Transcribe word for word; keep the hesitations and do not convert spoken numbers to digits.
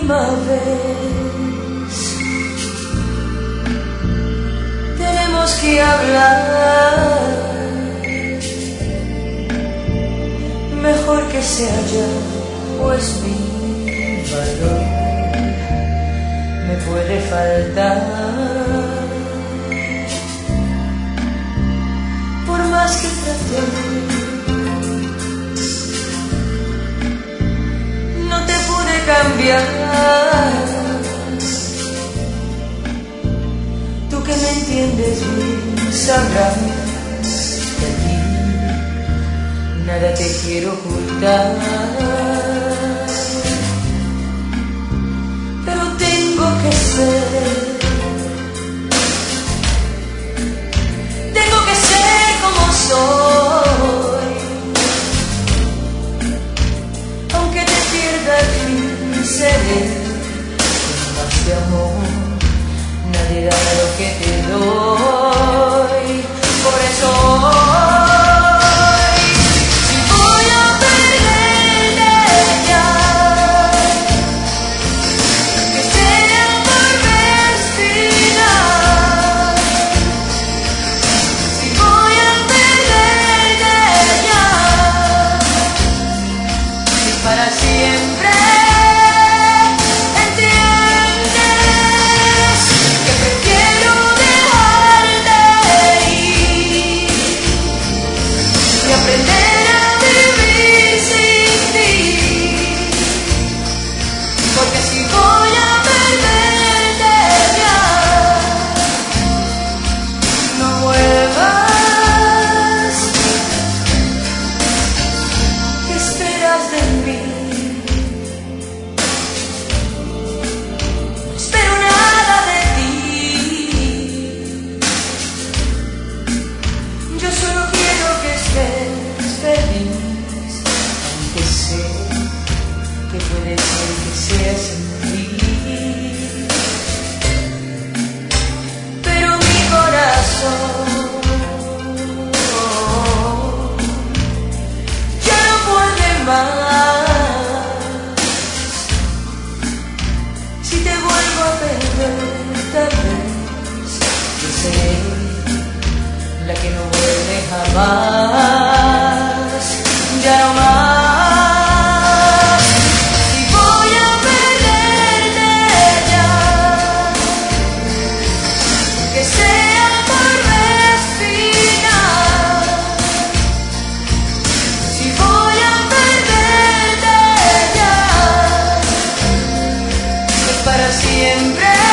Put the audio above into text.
última vez. Tenemos que hablar, mejor que sea ya, pues mi valor me puede faltar. Por más que traté, no te pude cambiar. Tú que me entiendes bien sabrás que a ti nada te quiero ocultar. Pero tengo que ser, tengo que ser como soy. Aunque te pierda al fin, seré con más de amor. Nadie da lo que te doy. Por eso hoy, si voy a perderte ya, que sea por vez final. Si voy a perderte ya, si para siempre entiendes que prefiero dejarte ir y aprender a vivir sin ti. Porque si voy a perderte ya, no vuelvas. ¿Qué esperas de mí? No espero nada de ti. Yo solo quiero que estés feliz, aunque sé que puede ser que seas infeliz. Pero mi corazón ya no puede más. Si te vuelvo a perder, tal vez yo seré la que no vuelve jamás. Ya no más. Si voy a perderte ya, que sea por vez final. Si voy a perderte ya, es para siempre.